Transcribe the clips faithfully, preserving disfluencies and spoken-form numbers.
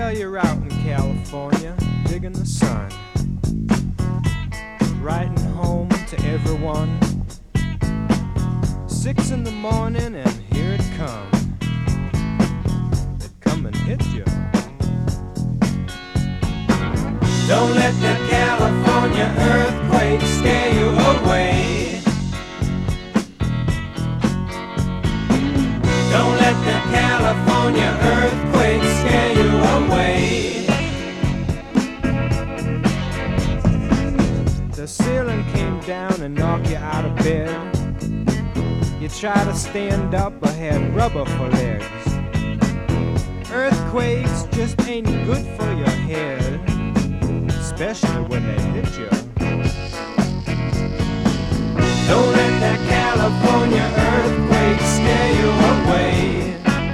Well, you're out in California, digging the sun, writing home to everyone. Six in the morning and here it comes. They come and hit you. Don't let the California earthquake scare you away. Don't let the California earthquake scare you away. The ceiling came down and knocked you out of bed. You try to stand up but had rubber for legs. Earthquakes just ain't good for your head, especially when they hit you. Don't let that California earthquake scare you away.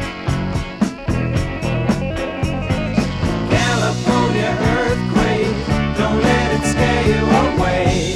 California earthquake, don't let it scare you away.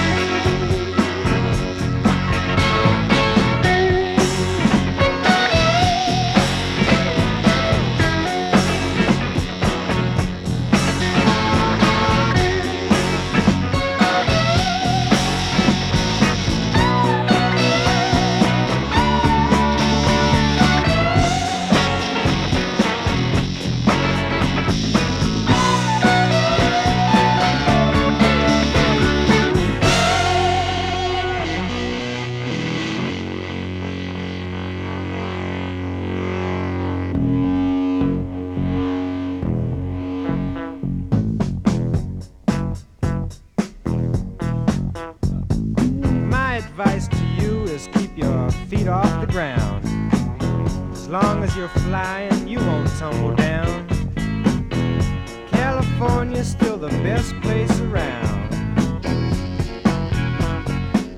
Advice to you is keep your feet off the ground. As long as you're flying, you won't tumble down. California's still the best place around.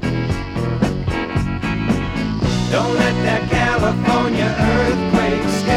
Don't let that California earthquake scare